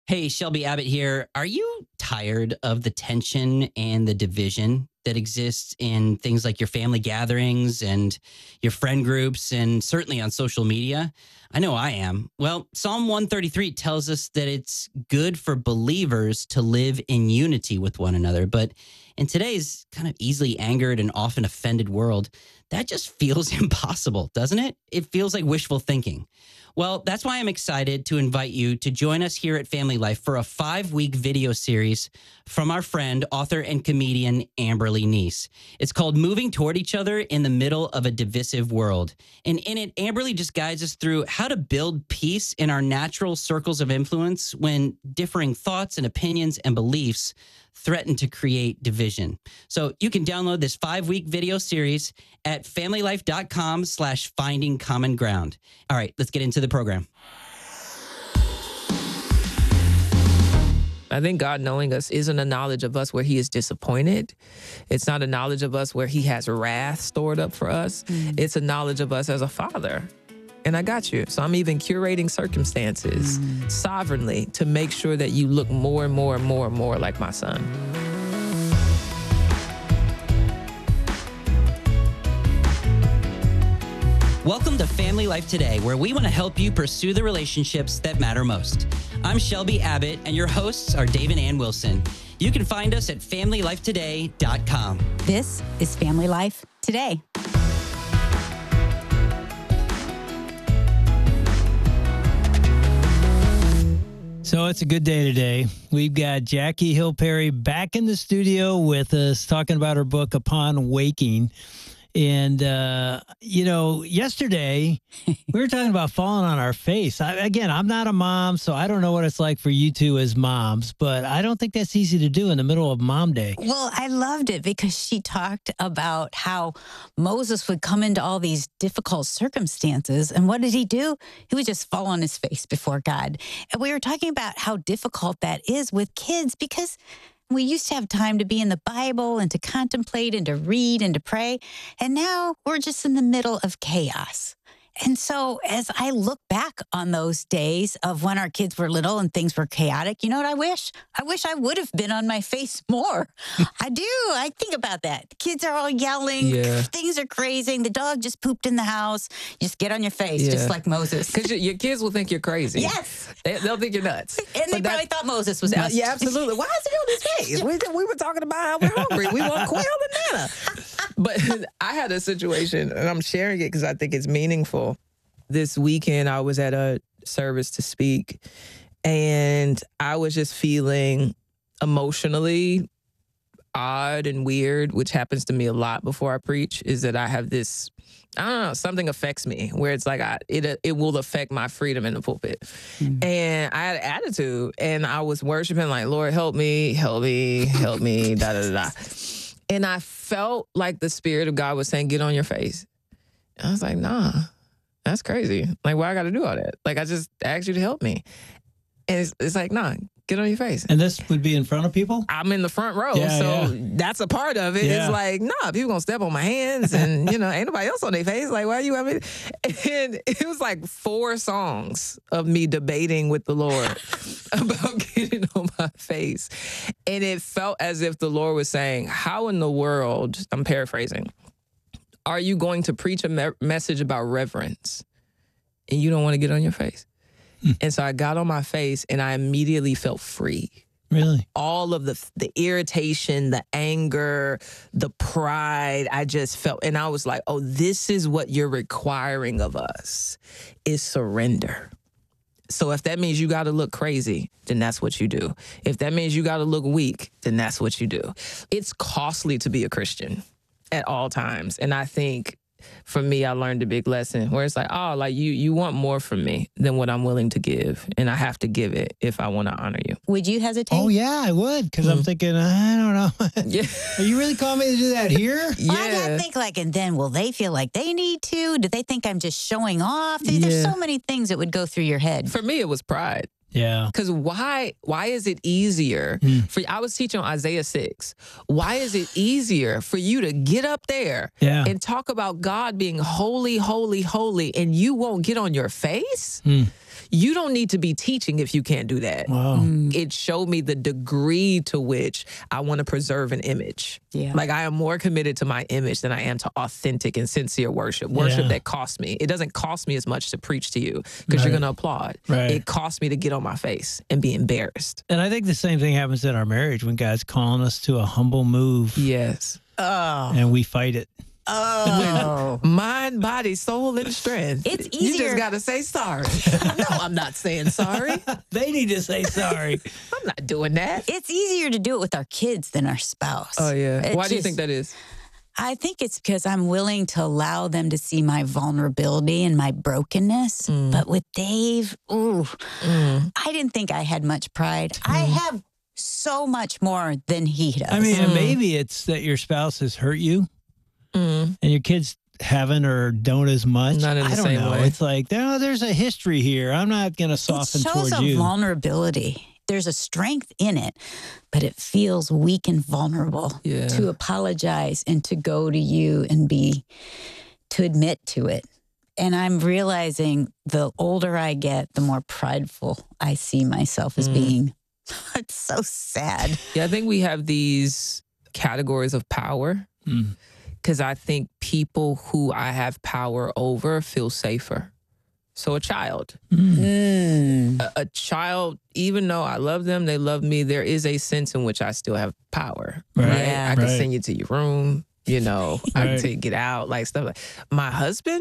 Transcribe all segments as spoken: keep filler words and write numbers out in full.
Hey, Shelby Abbott here. Are you tired of the tension and the division that exists in things like your family gatherings and your friend groups and certainly on social media? I know I am. Well, Psalm one thirty-three tells us that it's good for believers to live in unity with one another. But in today's kind of easily angered and often offended world, that just feels impossible, doesn't it? It feels like wishful thinking. Well, that's why I'm excited to invite you to join us here at Family Life for a five-week video series from our friend, author, and comedian Amberly Neese. It's called Moving Toward Each Other in the Middle of a Divisive World. And in it, Amberly just guides us through how to build peace in our natural circles of influence when differing thoughts and opinions and beliefs threaten to create division. So you can download this five-week video series at familylife.com slash finding common ground. All right, let's get into the program. I think God knowing us isn't a knowledge of us where he is disappointed. It's not a knowledge of us where he has wrath stored up for us. Mm. It's a knowledge of us as a father. And I got you. So I'm even curating circumstances mm. sovereignly to make sure that you look more and more and more and more like my son. Welcome to Family Life Today, where we want to help you pursue the relationships that matter most. I'm Shelby Abbott, and your hosts are Dave and Ann Wilson. You can find us at family life today dot com. This is Family Life Today. So it's a good day today. We've got Jackie Hill Perry back in the studio with us talking about her book, Upon Waking. And, uh, you know, yesterday we were talking about falling on our face. I, again, I'm not a mom, so I don't know what it's like for you two as moms, but I don't think that's easy to do in the middle of Mom Day. Well, I loved it because she talked about how Moses would come into all these difficult circumstances. And what did he do? He would just fall on his face before God. And we were talking about how difficult that is with kids because we used to have time to be in the Bible and to contemplate and to read and to pray. And now we're just in the middle of chaos. And so as I look back on those days of when our kids were little and things were chaotic, you know what I wish? I wish I would have been on my face more. I do. I think about that. The kids are all yelling. Yeah. Things are crazy. The dog just pooped in the house. You just get on your face, yeah. just like Moses. Because your kids will think you're crazy. Yes. They, they'll think you're nuts. And they but probably that, thought Moses was nuts. Yeah, absolutely. Why is he on his face? we, we were talking about how we're hungry. We want quail and manna. But I had a situation, and I'm sharing it because I think it's meaningful. This weekend, I was at a service to speak, and I was just feeling emotionally odd and weird, which happens to me a lot before I preach, is that I have this, I don't know, something affects me where it's like I, it it will affect my freedom in the pulpit. Mm-hmm. And I had an attitude, and I was worshiping like, Lord, help me, help me, help me, da, da, da, da. And I felt like the Spirit of God was saying, get on your face. And I was like, nah. That's crazy. Like, why I got to do all that? Like, I just asked you to help me. And it's, it's like, nah, get on your face. And this would be in front of people? I'm in the front row. Yeah, so yeah. that's a part of it. Yeah. It's like, nah, people going to step on my hands and, you know, ain't nobody else on their face. Like, why you have me? And it was like four songs of me debating with the Lord about getting on my face. And it felt as if the Lord was saying, how in the world, I'm paraphrasing, are you going to preach a me- message about reverence and you don't want to get on your face? Mm. And so I got on my face and I immediately felt free. Really? All of the the irritation, the anger, the pride, I just felt, and I was like, oh, this is what you're requiring of us, is surrender. So if that means you got to look crazy, then that's what you do. If that means you got to look weak, then that's what you do. It's costly to be a Christian at all times. And I think for me, I learned a big lesson where it's like, oh, like you you want more from me than what I'm willing to give. And I have to give it if I want to honor you. Would you hesitate? Oh, yeah, I would. Because mm-hmm. I'm thinking, I don't know. Yeah. Are you really calling me to do that here? Yeah. Well, I gotta think like, and then will they feel like they need to? Do they think I'm just showing off? There's Yeah. so many things that would go through your head. For me, it was pride. Yeah. Because why why is it easier Mm. for, I was teaching on Isaiah six. Why is it easier for you to get up there Yeah. and talk about God being holy, holy, holy, and you won't get on your face? Mm. you don't need to be teaching if you can't do that. Wow. Mm. It showed me the degree to which I want to preserve an image. Yeah. Like I am more committed to my image than I am to authentic and sincere worship. Worship Yeah. that costs me. It doesn't cost me as much to preach to you because Right. you're going to applaud. Right. It costs me to get on my face and be embarrassed. And I think the same thing happens in our marriage when God's calling us to a humble move Yes. Oh. and we fight it. Oh. Mind, body, soul, and strength. It's You easier- just got to say sorry. No, I'm not saying sorry. They need to say sorry. I'm not doing that. It's easier to do it with our kids than our spouse. Oh, yeah. It Why do you just- think that is? I think it's because I'm willing to allow them to see my vulnerability and my brokenness. Mm. But with Dave, ooh, Mm. I didn't think I had much pride. I have so much more than he does. I mean, and maybe it's that your spouse has hurt you Mm. and your kids haven't or don't as much. Not in the I don't same know. way. It's like, no, there's a history here. I'm not going to it soften shows towards a you. vulnerability. There's a strength in it, but it feels weak and vulnerable Yeah. to apologize and to go to you and be, to admit to it. And I'm realizing the older I get, the more prideful I see myself as Mm. being. It's so sad. Yeah, I think we have these categories of power Mm. because I think people who I have power over feel safer. So a child, Mm. Mm. a, a child, even though I love them, they love me, there is a sense in which I still have power, Right. right? Yeah. I can Right. send you to your room, you know, I Right. can tell you get out, like stuff like my husband,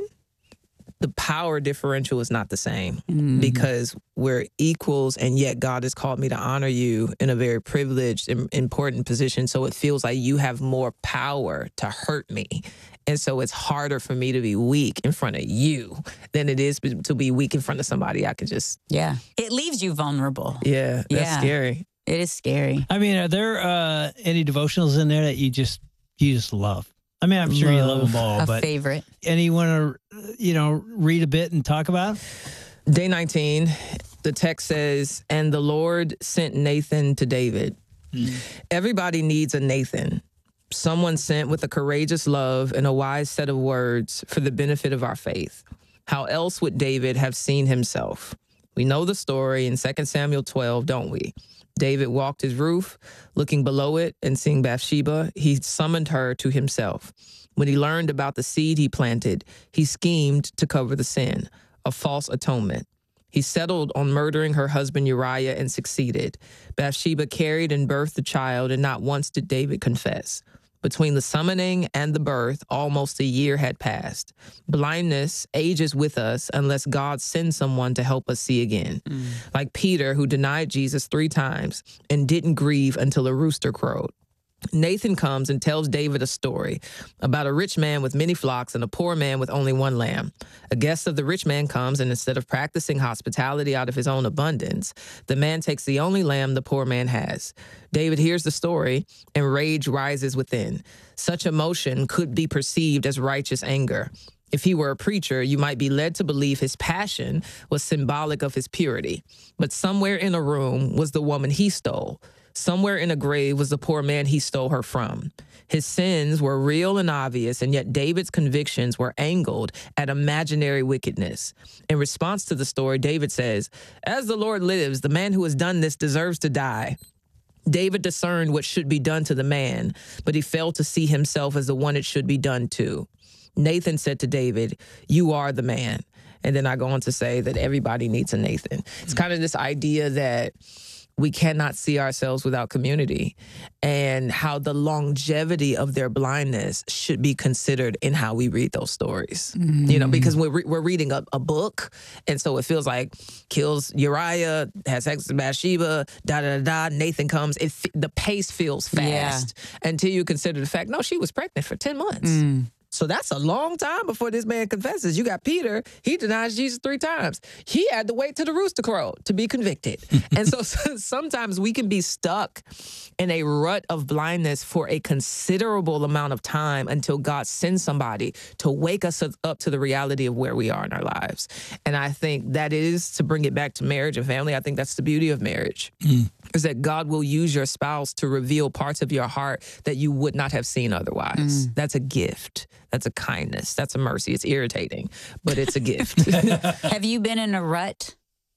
the power differential is not the same Mm. because we're equals and yet God has called me to honor you in a very privileged and important position. So it feels like you have more power to hurt me. And so it's harder for me to be weak in front of you than it is to be weak in front of somebody I could just, Yeah. It leaves you vulnerable. yeah, that's Yeah. scary. It is scary. I mean, are there uh, any devotionals in there that you just you just love? I mean, I'm sure you love them all, A but favorite. any want to, you know, read a bit and talk about? Day nineteen, the text says, and the Lord sent Nathan to David. Everybody needs a Nathan, someone sent with a courageous love and a wise set of words for the benefit of our faith. How else would David have seen himself? We know the story in Second Samuel twelve, don't we? David walked his roof, looking below it and seeing Bathsheba. He summoned her to himself. When he learned about the seed he planted, he schemed to cover the sin, a false atonement. He settled on murdering her husband Uriah and succeeded. Bathsheba carried and birthed the child, and not once did David confess. Between the summoning and the birth, almost a year had passed. Blindness ages with us unless God sends someone to help us see again. Like Peter, who denied Jesus three times and didn't grieve until a rooster crowed. Nathan comes and tells David a story about a rich man with many flocks and a poor man with only one lamb. A guest of the rich man comes, and instead of practicing hospitality out of his own abundance, the man takes the only lamb the poor man has. David hears the story, and rage rises within. Such emotion could be perceived as righteous anger. If he were a preacher, you might be led to believe his passion was symbolic of his purity. But somewhere in a room was the woman he stole. Somewhere in a grave was the poor man he stole her from. His sins were real and obvious, and yet David's convictions were angled at imaginary wickedness. In response to the story, David says, "As the Lord lives, the man who has done this deserves to die." David discerned what should be done to the man, but he failed to see himself as the one it should be done to. Nathan said to David, "You are the man." And then I go on to say that everybody needs a Nathan. It's kind of this idea that we cannot see ourselves without community, and how the longevity of their blindness should be considered in how we read those stories. Mm. You know, because we're, re- we're reading a, a book, and so it feels like kills Uriah, has sex with Bathsheba, da da da. Nathan comes. It the pace feels fast yeah. until you consider the fact, no, she was pregnant for ten months. Mm. So that's a long time before this man confesses. You got Peter, he denies Jesus three times. He had to wait till the rooster crowed to be convicted. And so, so sometimes we can be stuck in a rut of blindness for a considerable amount of time until God sends somebody to wake us up to the reality of where we are in our lives. And I think that is, to bring it back to marriage and family, I think that's the beauty of marriage, mm. is that God will use your spouse to reveal parts of your heart that you would not have seen otherwise. Mm. That's a gift. That's a kindness. That's a mercy. It's irritating, but it's a gift. Have you been in a rut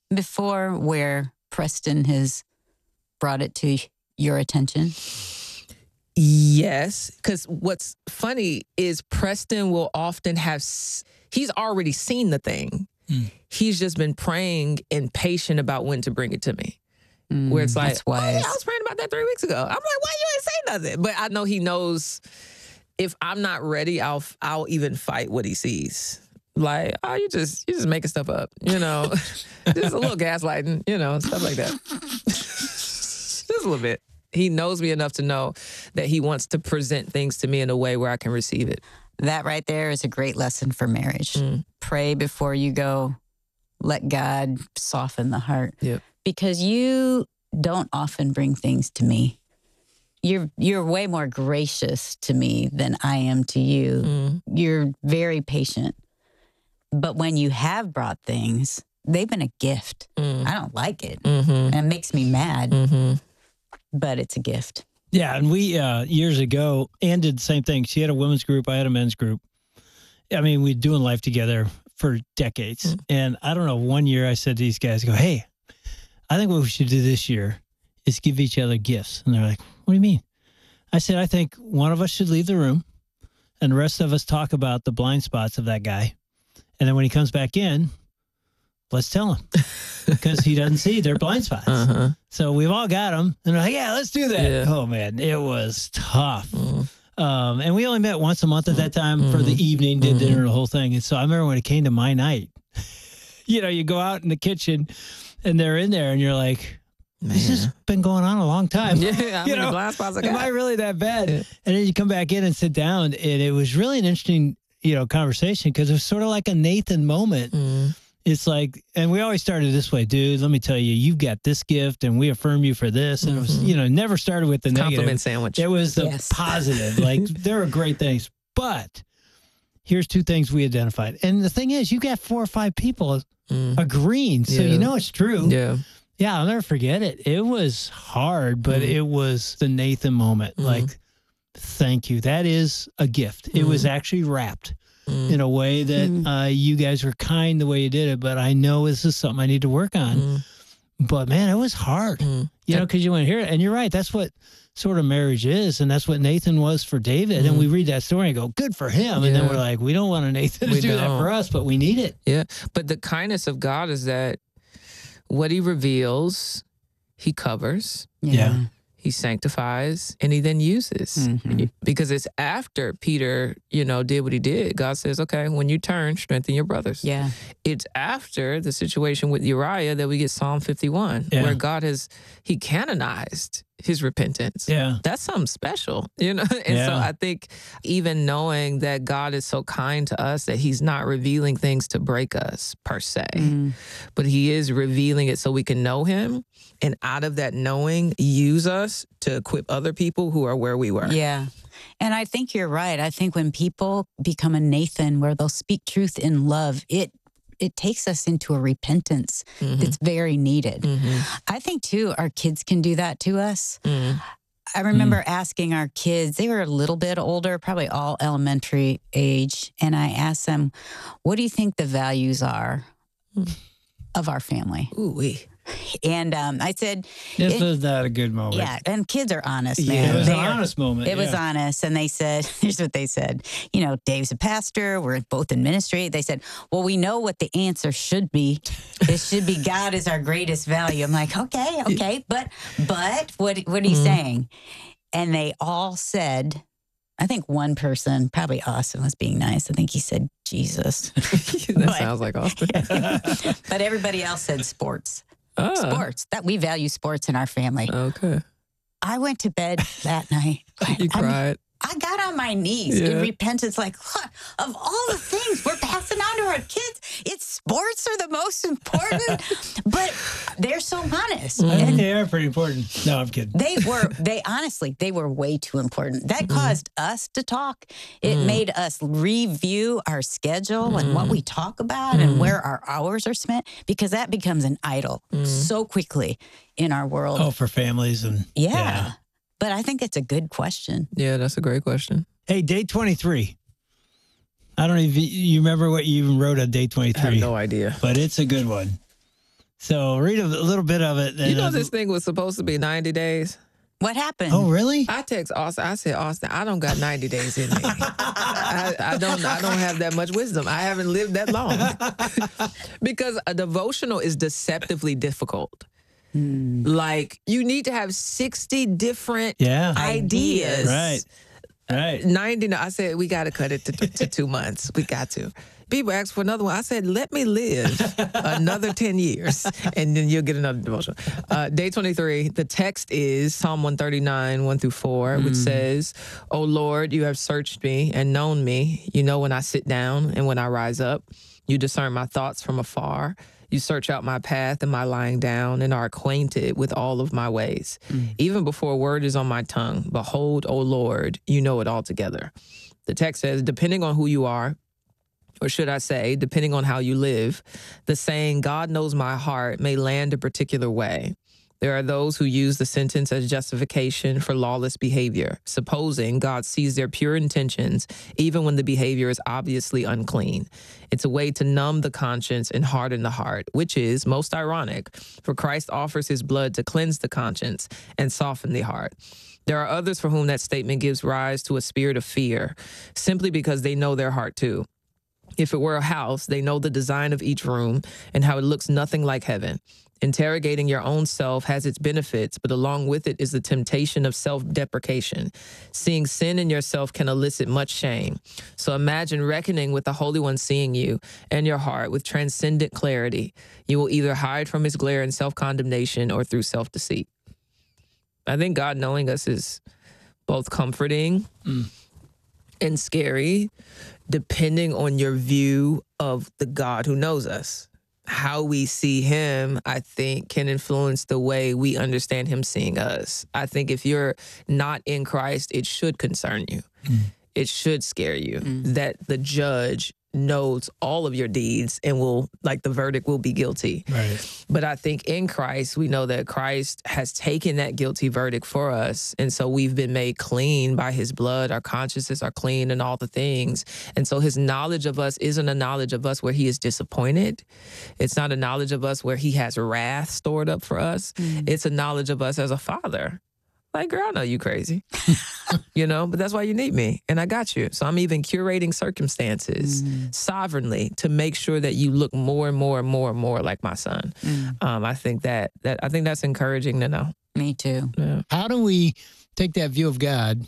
before where Preston has brought it to your attention? Yes, because what's funny is Preston will often have, s- he's already seen the thing. Mm. He's just been praying and patient about when to bring it to me. Mm, Where it's like, that's oh, yeah, wise. I was praying about that three weeks ago. I'm like, why you ain't say nothing? But I know he knows if I'm not ready, I'll I'll even fight what he sees. Like, oh, you just you just making stuff up, you know, just a little gaslighting, you know, stuff like that. Just a little bit. He knows me enough to know that he wants to present things to me in a way where I can receive it. That right there is a great lesson for marriage. Mm. Pray before you go. Let God soften the heart. Yep. Because you don't often bring things to me. You're you're way more gracious to me than I am to you. Mm. You're very patient. But when you have brought things, they've been a gift. Mm. I don't like it. Mm-hmm. And it makes me mad, Mm-hmm. but it's a gift. Yeah, and we uh, years ago, Ann did the same thing. She had a women's group. I had a men's group. I mean, we'd doing life together for decades. Mm. And I don't know, one year I said to these guys, I go, hey, I think what we should do this year is give each other gifts. And they're like, what do you mean? I said, I think one of us should leave the room and the rest of us talk about the blind spots of that guy. And then when he comes back in, let's tell him because he doesn't see their blind spots. Uh-huh. So we've all got them. And they're like, yeah, let's do that. Yeah. Oh, man, it was tough. Mm. Um, and we only met once a month at that time mm-hmm. for the evening, did mm-hmm. dinner, the whole thing. And so I remember when it came to my night, you know, you go out in the kitchen and they're in there and you're like, this has been going on a long time. Yeah, how you many know, blind spots I am got? I really that bad? Yeah. And then you come back in and sit down, and it was really an interesting, you know, conversation because it was sort of like a Nathan moment. Mm. It's like, and we always started this way, dude, let me tell you, you've got this gift and we affirm you for this. And mm-hmm. it was, you know, never started with the Compliment negative. sandwich. It was the Yes. positive. Like, there are great things. But here's two things we identified. And the thing is, you got four or five people Mm. agreeing. So Yeah. you know it's true. Yeah. Yeah, I'll never forget it. It was hard, but Mm. it was the Nathan moment. Mm. Like, thank you. That is a gift. It Mm. was actually wrapped Mm. in a way that Mm. uh, you guys were kind the way you did it, but I know this is something I need to work on. Mm. But man, it was hard, Mm. you know, because you want to hear it. And you're right. That's what sort of marriage is. And that's what Nathan was for David. And Mm. we read that story and go, good for him. And then Yeah. we're like, we don't want a Nathan to We do that don't. for us, but we need it. Yeah. But the kindness of God is that what he reveals, he covers, Yeah. he sanctifies, and he then uses. Mhm. Because it's after Peter, you know, did what he did. God says, okay, when you turn, strengthen your brothers. Yeah. It's after the situation with Uriah that we get Psalm fifty-one, Yeah. where God has, he canonized his repentance. Yeah. That's something special, you know? And so Yeah. I think even knowing that God is so kind to us that he's not revealing things to break us per se, Mm. but he is revealing it so we can know him. And out of that knowing, use us to equip other people who are where we were. Yeah. And I think you're right. I think when people become a Nathan where they'll speak truth in love, it it takes us into a repentance Mhm. that's very needed. Mhm. I think too, our kids can do that to us. Mhm. I remember asking our kids, they were a little bit older, probably all elementary age, and I asked them, what do you think the values are of our family? Ooh-wee. And um, I said, This it- was not a good moment. yeah, and kids are honest, Yeah. man. It was They an are- honest moment. It was yeah. honest. And they said, here's what they said. You know, Dave's a pastor. We're both in ministry. They said, well, we know what the answer should be. It should be God is our greatest value. I'm like, okay, okay. But, but what, what are you Mhm. saying? And they all said, I think one person, probably Austin, was being nice. I think he said Jesus. that But- sounds like Austin. But everybody else said sports. Ah, Sports. That we value sports in our family. okay. I went to bed that night. You I- cried. I got on my knees Yeah. in repentance, like, "Look, of all the things we're passing on to our kids, it's sports are the most important. But they're so honest. I think And they are pretty important. No, I'm kidding. they were, they honestly, they were way too important. That caused us to talk. It Mm. made us review our schedule and what Mm. we talk about Mm. and where our hours are spent, because that becomes an idol Mm. so quickly in our world. Oh, for families and yeah. But I think it's a good question. Yeah, that's a great question. Hey, day twenty-three. I don't even you remember what you even wrote on day I have twenty-three, no idea. but it's a good one. So read a little bit of it. You know, this thing was supposed to be ninety days. What happened? Oh, really? I text Austin. I said, Austin, I don't got ninety days in me. I, I don't. I don't have that much wisdom. I haven't lived that long. Because a devotional is deceptively difficult. Mm. Like you need to have sixty different yeah. ideas. Right. Right. ninety. I said we got to cut it to, to two months. We got to. People ask for another one. I said, let me live another ten years, and then you'll get another devotional. Uh, day twenty-three, the text is Psalm one thirty-nine, one through four, mm. which says, "O Lord, you have searched me and known me. You know when I sit down and when I rise up. You discern my thoughts from afar. You search out my path and my lying down and are acquainted with all of my ways. Mm. Even before a word is on my tongue, behold, O Lord, you know it altogether." The text says, depending on who you are, or should I say, depending on how you live, the saying, God knows my heart, may land a particular way. There are those who use the sentence as justification for lawless behavior, supposing God sees their pure intentions, even when the behavior is obviously unclean. It's a way to numb the conscience and harden the heart, which is most ironic, for Christ offers his blood to cleanse the conscience and soften the heart. There are others for whom that statement gives rise to a spirit of fear, simply because they know their heart too. If it were a house, they know the design of each room and how it looks nothing like heaven. Interrogating your own self has its benefits, but along with it is the temptation of self-deprecation. Seeing sin in yourself can elicit much shame. So imagine reckoning with the Holy One seeing you and your heart with transcendent clarity. You will either hide from his glare in self-condemnation or through self-deceit. I think God knowing us is both comforting mm. and scary, depending on your view of the God who knows us. How we see him, I think, can influence the way we understand him seeing us. I think if you're not in Christ, it should concern you. Mm. It should scare you mm. that the judge knows all of your deeds and will, like, the verdict will be guilty. Right. But I think in Christ, we know that Christ has taken that guilty verdict for us. And so we've been made clean by his blood. Our consciences are clean and all the things. And so his knowledge of us isn't a knowledge of us where he is disappointed. It's not a knowledge of us where he has wrath stored up for us. Mm. It's a knowledge of us as a father. Like, girl, I know you crazy, you know, but that's why you need me. And I got you. So I'm even curating circumstances mm. sovereignly to make sure that you look more and more and more and more like my son. Mm. Um, I think that, that I think that's encouraging to know. Me too. Yeah. How do we take that view of God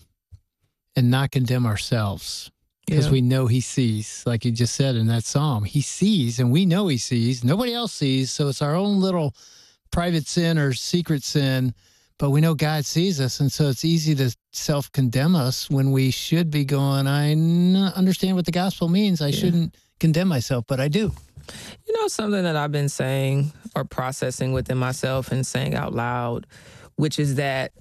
and not condemn ourselves? Because yeah. we know he sees, like you just said in that psalm, he sees and we know he sees. Nobody else sees. So it's our own little private sin or secret sin. But we know God sees us, and so it's easy to self-condemn us when we should be going, I understand what the gospel means. I yeah. shouldn't condemn myself, but I do. You know, something that I've been saying or processing within myself and saying out loud, which is that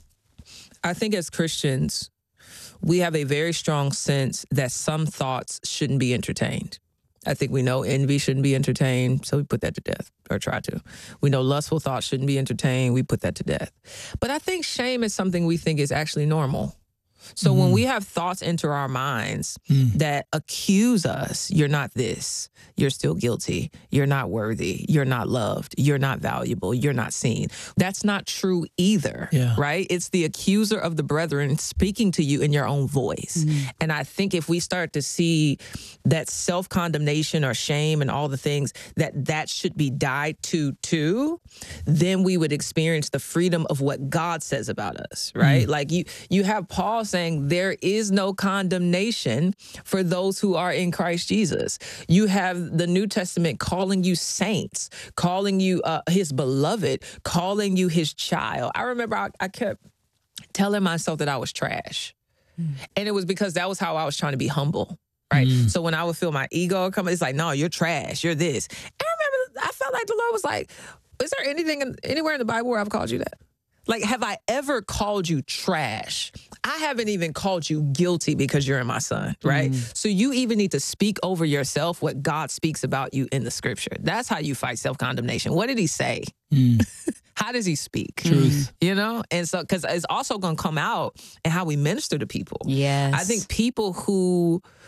I think as Christians, we have a very strong sense that some thoughts shouldn't be entertained. I think we know envy shouldn't be entertained, so we put that to death, or try to. We know lustful thoughts shouldn't be entertained, we put that to death. But I think shame is something we think is actually normal. So mm-hmm. when we have thoughts enter our minds mm. that accuse us, you're not this, you're still guilty, you're not worthy, you're not loved, you're not valuable, you're not seen. That's not true either, yeah. right? It's the accuser of the brethren speaking to you in your own voice. Mm. And I think if we start to see that self-condemnation or shame and all the things that that should be died to too, then we would experience the freedom of what God says about us, right? Mm. Like you, you have Paul saying there is no condemnation for those who are in Christ Jesus. You have the New Testament calling you saints, calling you uh, his beloved, calling you his child. I remember I, I kept telling myself that I was trash. Mm. And it was because that was how I was trying to be humble, right? Mm. So when I would feel my ego come, it's like, no, you're trash, you're this. And I remember I felt like the Lord was like, is there anything in, anywhere in the Bible where I've called you that? Like, have I ever called you trash? I haven't even called you guilty because you're my son, right? Mm. So you even need to speak over yourself what God speaks about you in the scripture. That's how you fight self-condemnation. What did he say? Mm. How does he speak? Truth. You know? And so, because it's also going to come out in how we minister to people. Yes. I think people who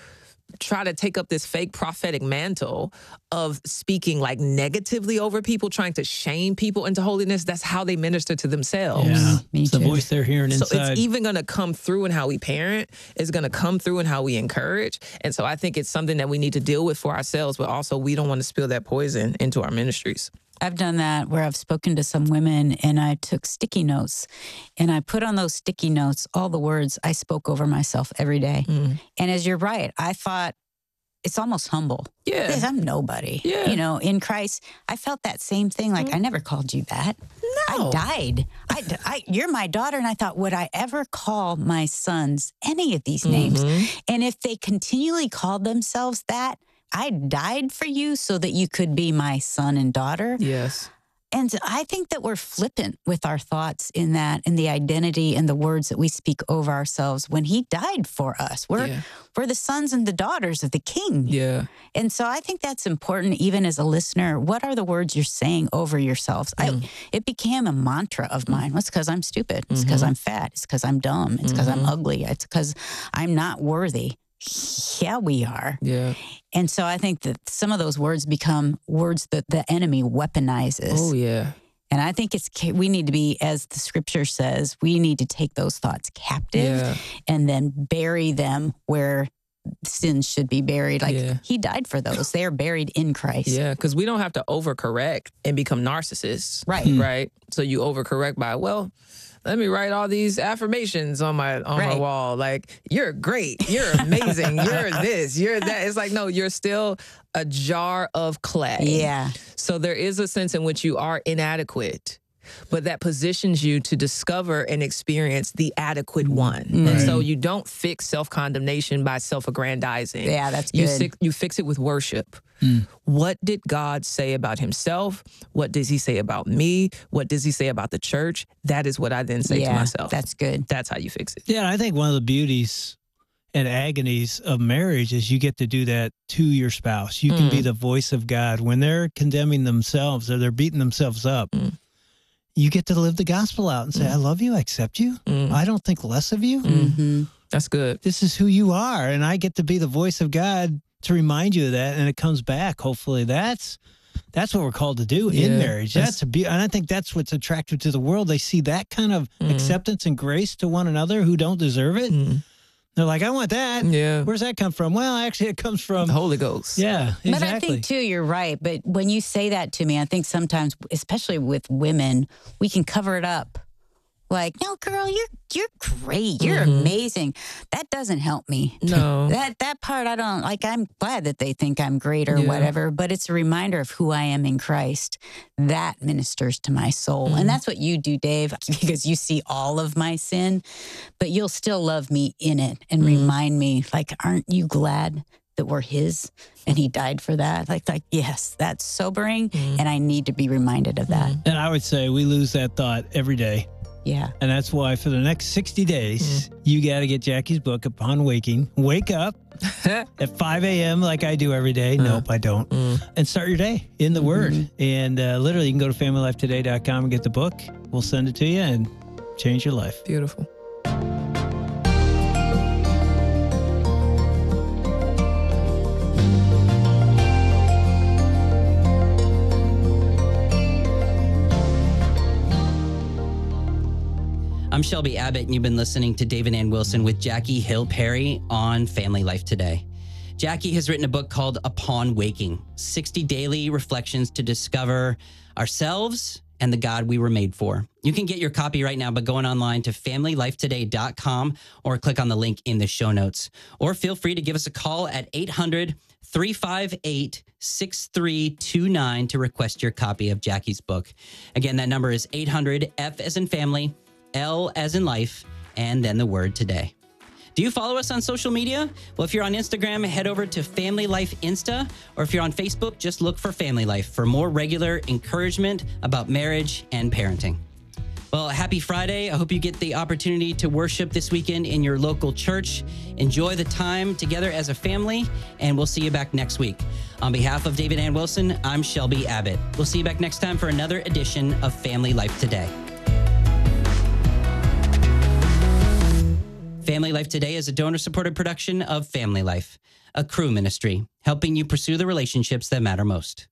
try to take up this fake prophetic mantle of speaking like negatively over people, trying to shame people into holiness. That's how they minister to themselves. Yeah, Me it's the too. voice they're hearing So inside. it's even going to come through in how we parent. It's going to come through in how we encourage. And so I think it's something that we need to deal with for ourselves, but also we don't want to spill that poison into our ministries. I've done that where I've spoken to some women and I took sticky notes and I put on those sticky notes all the words I spoke over myself every day. Mm. And as you're right, I thought it's almost humble. Yeah. Because I'm nobody. Yeah. You know, in Christ, I felt that same thing. Like, I never called you that. No. I died. I, I, you're my daughter. And I thought, would I ever call my sons any of these names? Mhm. And if they continually called themselves that, I died for you so that you could be my son and daughter. Yes. And I think that we're flippant with our thoughts in that, and the identity and the words that we speak over ourselves when he died for us. We're, Yeah. we're the sons and the daughters of the king. Yeah. And so I think that's important, even as a listener. What are the words you're saying over yourselves? Mm. I, it became a mantra of mine. Well, it's because I'm stupid. It's because Mhm. I'm fat. It's because I'm dumb. It's because I'm Mhm. ugly. It's because I'm not worthy. Yeah, we are. Yeah. And so I think that some of those words become words that the enemy weaponizes. Oh, yeah. And I think it's we need to be, as the scripture says, we need to take those thoughts captive Yeah. and then bury them where sins should be buried. Like Yeah. he died for those. They are buried in Christ. Yeah, because we don't have to overcorrect and become narcissists. Right. Right. So you overcorrect by, well, let me write all these affirmations on my on my Right. wall. Like, you're great. You're amazing. You're this. You're that. It's like, no, you're still a jar of clay. Yeah. So there is a sense in which you are inadequate, but that positions you to discover and experience the adequate one. And Right. so you don't fix self-condemnation by self-aggrandizing. Yeah, that's You, good. si- you fix it with worship. What did God say about himself? What does he say about me? What does he say about the church? That is what I then say yeah, to myself. that's good. That's how you fix it. Yeah, I think one of the beauties and agonies of marriage is you get to do that to your spouse. You can be Mm. the voice of God when they're condemning themselves or they're beating themselves up. Mm. You get to live the gospel out and say, I love you, I accept you. Mm. I don't think less of you. Mm-hmm. That's good. This is who you are. And I get to be the voice of God to remind you of that. And it comes back. Hopefully that's that's what we're called to do in Yeah, marriage. that's- That's a be- and I think that's what's attractive to the world. They see that kind of Mm. acceptance and grace to one another who don't deserve it. Mm. They're like, I want that. Yeah. Where's that come from? Well, actually, it comes from. The Holy Ghost. Yeah, exactly. But I think too, you're right. But when you say that to me, I think sometimes, especially with women, we can cover it up. Like, no, girl, you're you're great. You're Mhm. amazing. That doesn't help me. No. That that part I don't like. I'm glad that they think I'm great or Yeah. whatever, but it's a reminder of who I am in Christ. That ministers to my soul. Mhm. And that's what you do, Dave, because you see all of my sin, but you'll still love me in it and Mhm. remind me, like, aren't you glad that we're his and he died for that? Like, like yes, that's sobering. Mhm. And I need to be reminded of that. And I would say we lose that thought every day. Yeah. And that's why for the next sixty days, you got to get Jackie's book, Upon Waking. Wake up at five a.m. like I do every day. Uh. Nope, I don't. Mm. And start your day in the Word. And uh, literally, you can go to family life today dot com and get the book. We'll send it to you and change your life. Beautiful. I'm Shelby Abbott, and you've been listening to David Ann Wilson with Jackie Hill Perry on Family Life Today. Jackie has written a book called Upon Waking, sixty daily reflections to discover ourselves and the God we were made for. You can get your copy right now by going online to family life today dot com or click on the link in the show notes. Or feel free to give us a call at eight hundred, three five eight, six three two nine to request your copy of Jackie's book. Again, that number is eight hundred, F as in family, L as in life, and then the word today. Do you follow us on social media? Well, if you're on Instagram, head over to Family Life Insta, or if you're on Facebook, just look for Family Life for more regular encouragement about marriage and parenting. Well, happy Friday. I hope you get the opportunity to worship this weekend in your local church. Enjoy the time together as a family, and we'll see you back next week. On behalf of David Ann Wilson, I'm Shelby Abbott. We'll see you back next time for another edition of Family Life Today. Family Life Today is a donor-supported production of Family Life. a crew ministry, helping you pursue the relationships that matter most.